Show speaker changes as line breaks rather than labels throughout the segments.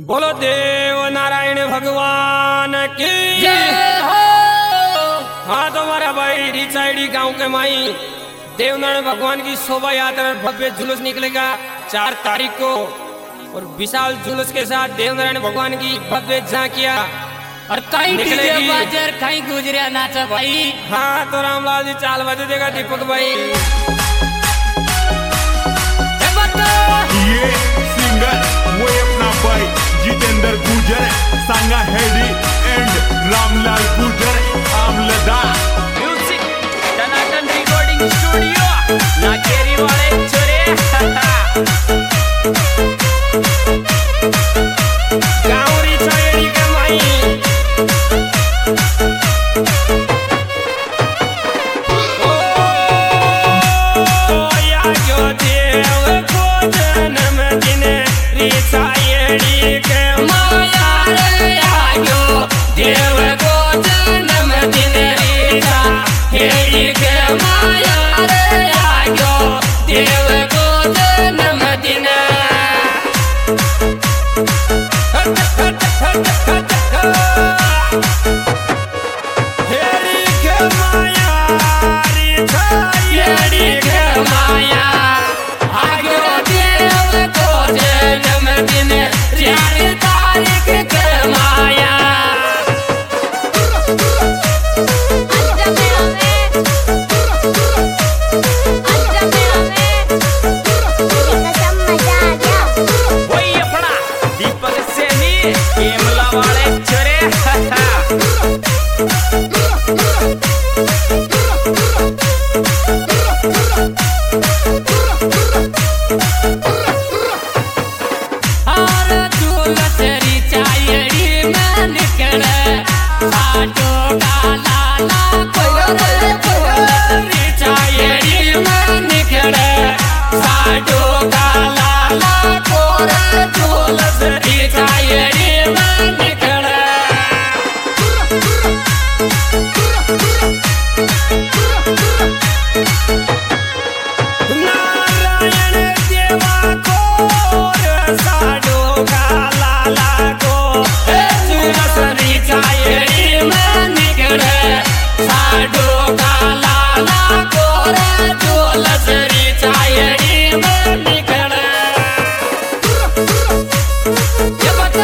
बोलो देव नारायण भगवान की
जय हो।
हाँ तो हमारा भाई रिचाइडी गांव के माई देवनारायण भगवान की शोभा यात्रा भव्य जुलूस निकलेगा 4 तारीख को और विशाल जुलूस के साथ देवनारायण भगवान की भव्य झांकियां
और कहीं डीजे
निकलेगी।
बाजर कहीं गुजरिया नाचा भाई।
हाँ तो रामलाल जी चाल बजे देगा दीपक भाई।
ये सिंगर वो अपना भाई जितेंद्र गुजर सांगा हेडी एंड रामलाल गुजर आमलदा
music Tanatan recording studio Nakeri वाले छोरे गाँव रिचाइडी के माई
देव को जन्म दिन रीता हेड़ी के माया रे आयो देव को जन्म दिन।
हेड़ी के माया
हेड़ी के माया आयो देव को जन्म दिन 4 तारीख के माया।
वही अपना दीपक से ही केमला वाले छोरे
और झूलसरी चायड़ी में निकले साटो डाला ला कोरे झूलसरी चायड़ी में निकले साटो डाला ला कोरे झूलसरी चायड़ी में निकले।
नारायण देवा को साडो का लाला को
झूलसरी चायड़ी में निकले साटो डाला ला कोरे झूलसरी चायड़ी में निकले। ये बता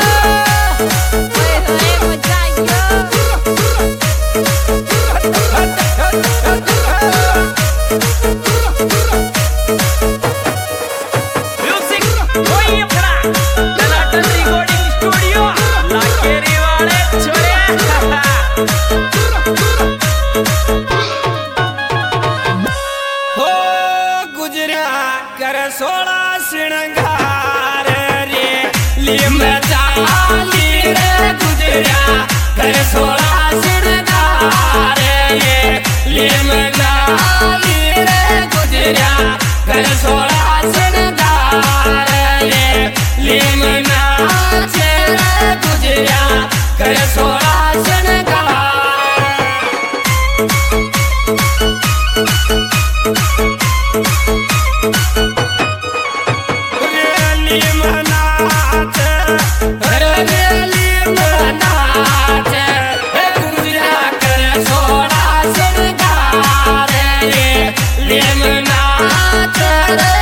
म्यूजिक वही अपना टनाटन रिकॉर्डिंग स्टूडियो लाकेरी वाले छोरे हो गुजरा कर 16 श्रृंगार रे
लिम चाली रे गुजरिया कर 16 श्रृंगार रे लिम चाली रे गुजरिया कर 16 श्रृंगार रे लिम नाचे रे गुजरिया कर 16 श्रृंगार।
रेली मनाच
रेली मनाच गुजरिया कर 16 श्रृंगार रे लिम नाच रे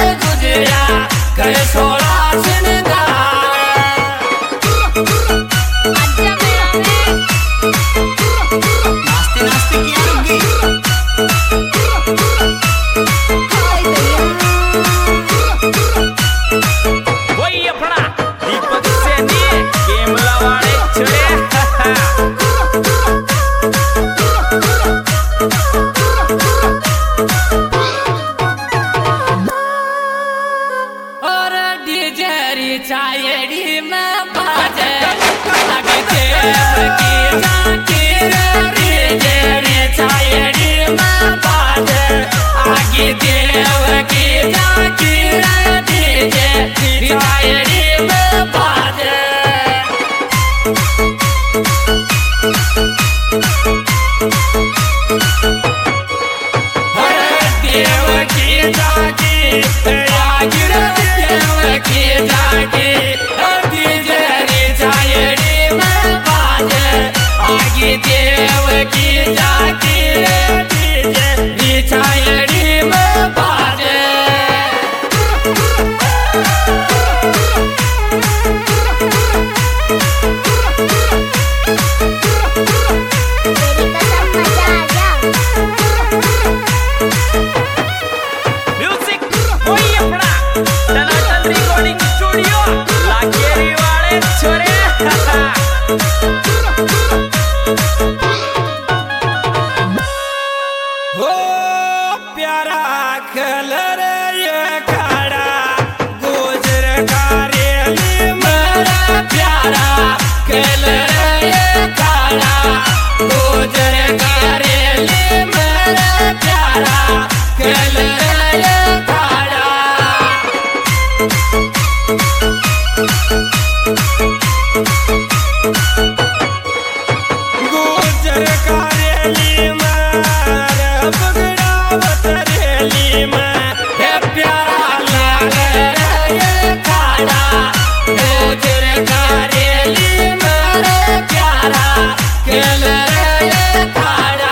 गुजर करेली मार बगड़ावत रेली में
हे प्यारा लागे रे खाड़ा गुजर करेली मारे प्यारा खेल रे खाड़ा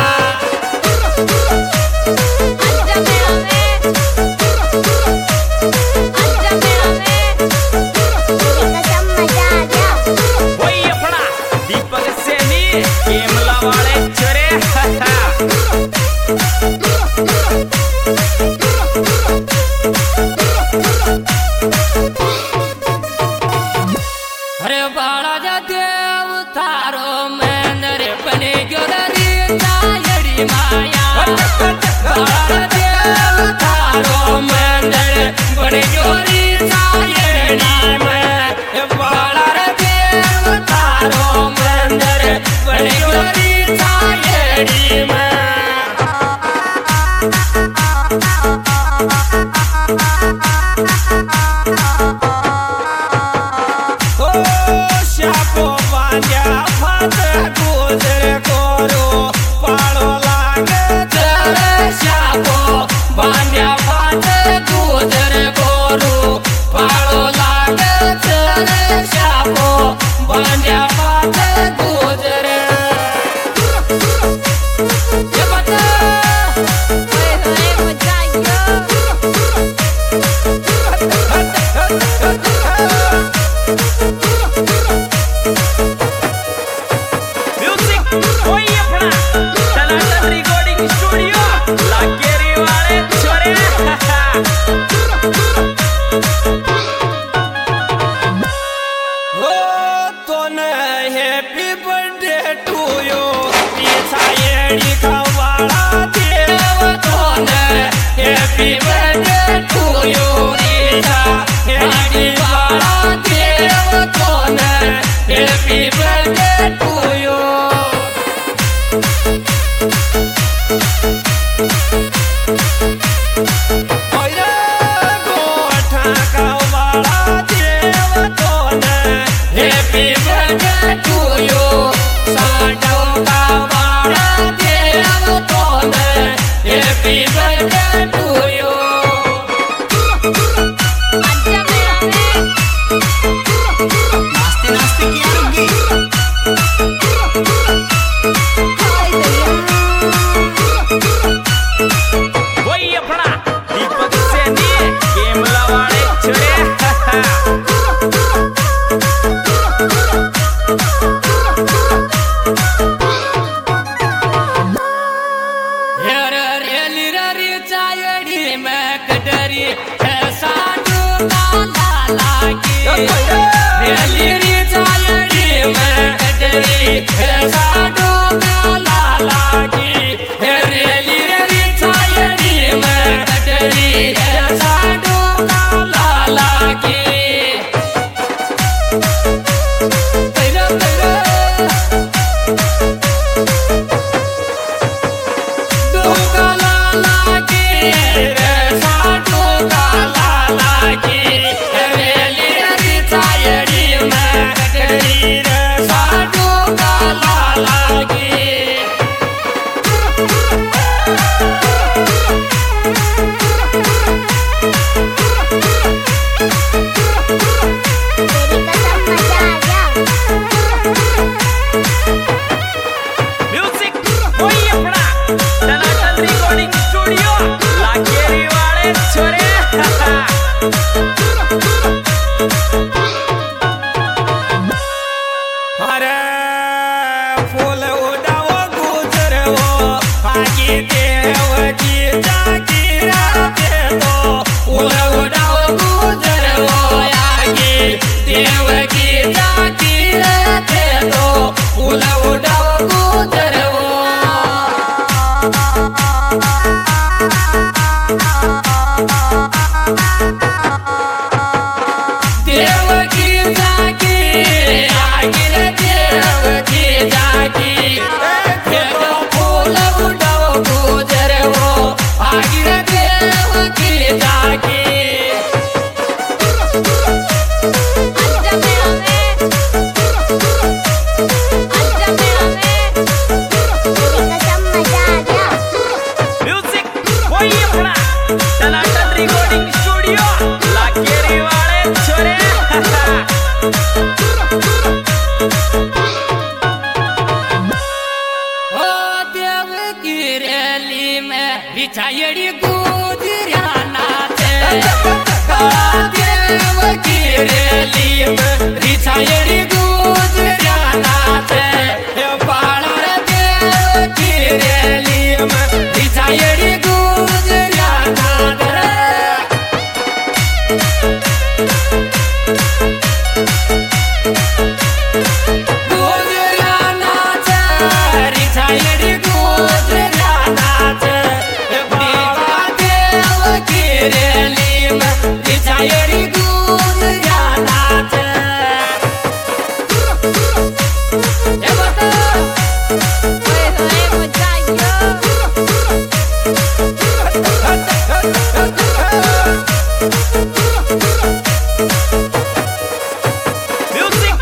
वही अपना दीपक सेनी केमला वाले चरे
अरे बाड़ा जा देव थारो मंदिर बने गोरी तायड़ी माया बाड़ा देव थारो मंदिर बने गोरी तायड़ी में बाड़ा देव थारो मंदिर बने गोरी तायड़ी में
ओ शापो बांध्या फात गुजर कोरो पाळो लागे
तेरे शापो बांध्या फात गुजर गोरू पाळो लागे तेरे शापो बांध्या फात गुजर ये बता
म्यूजिक वही अपना टनाटन रिकॉर्डिंग स्टूडियो लाकेरी वाले छोरे ओ तोने हैप्पी बर्थडे टू यू पीछा येड़ी खवाड़ा देव
तोने happy birthday to you Rita happy वाला देव तोने हैप्पी बर्थडे टू यू
ओए गोठा खवाड़ा देव तोने
हैप्पी बर्थडे टू यू साडो का वाला देव तोने हैप्पी बर्थडे टू यू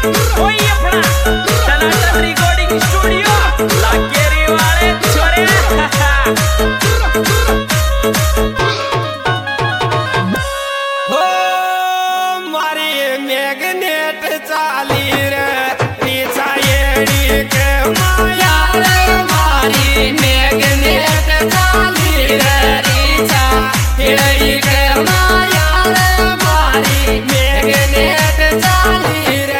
कोई अपना टनाटन रिकॉर्डिंग स्टूडियो लाकेरी वाले छोरे हो मारी मैग्नेट चाली रे रीचा येड़ी के माया रे
मारी मैग्नेट चाली रे रीचा येड़ी के माया रे मारी मैग्नेट चाली रे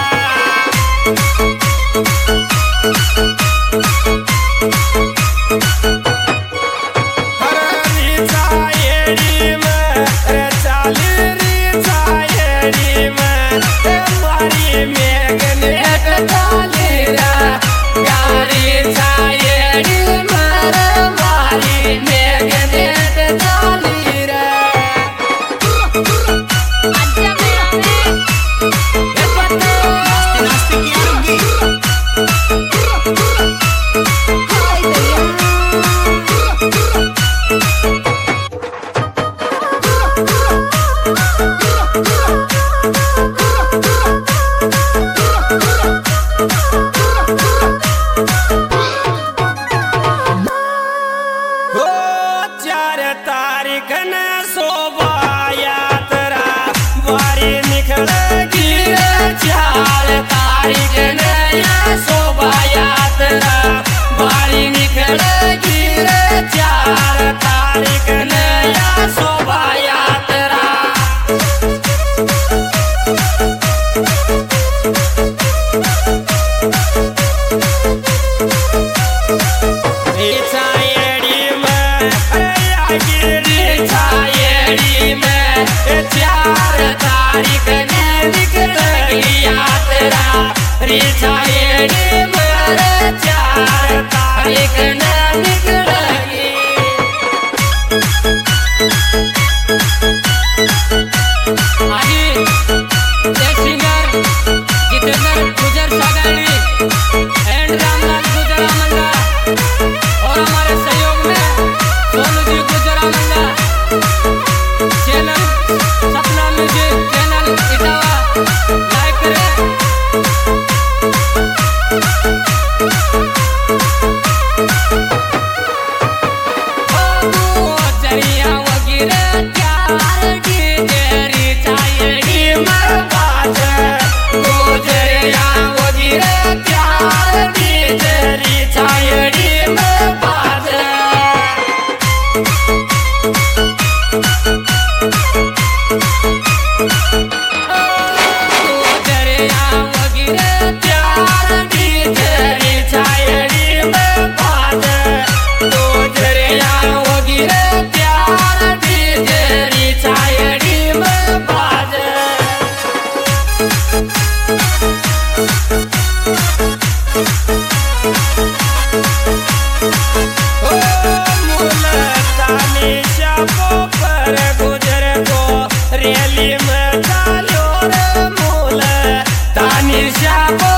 रीचा येड़ी में रे चाली रीचा येड़ी में मारी मैग्नेट
चाली रे गाड़ी छायड़ी मारे मारी मैग्नेट चाली रे अच्छा मेरा नास्ते की होगी
हो 4 तारीख ने शोभा यात्रा बारी निकलेगी रे
4 तारीख ने ये शोभा यात्रा बारी निकलेगी रे 4 तारीख ने ये शोभा यात्रा
रीचा येड़ी में
गिरी छायड़ी में 4 तारीख ने निकलेगी यात्रा रीचा येड़ी में 4 तारीख ने निकलेगी आगे एक सिंगर जितेंद्र गुजर सागाड़ी एंड रामलाल गुजर आमंगा और हमारे सहयोग में सोनू जी गुजर आमंगा channel Sapna music channel Etawah like करें जरिया वगैरह प्यार की तेरी छायड़ी मरबाज गुजरिया वगैरह प्यार की तेरी छायड़ी मरबाज गुजरिया वगैरह प्यार की तेरी छायड़ी मरबाज गुजरिया वगैरह प्यार की तेरी छायड़ी मरबाज
हो मुल्तानी शापों पर गुजर को रैली में डालो रे मुल्तानी
तानी शाप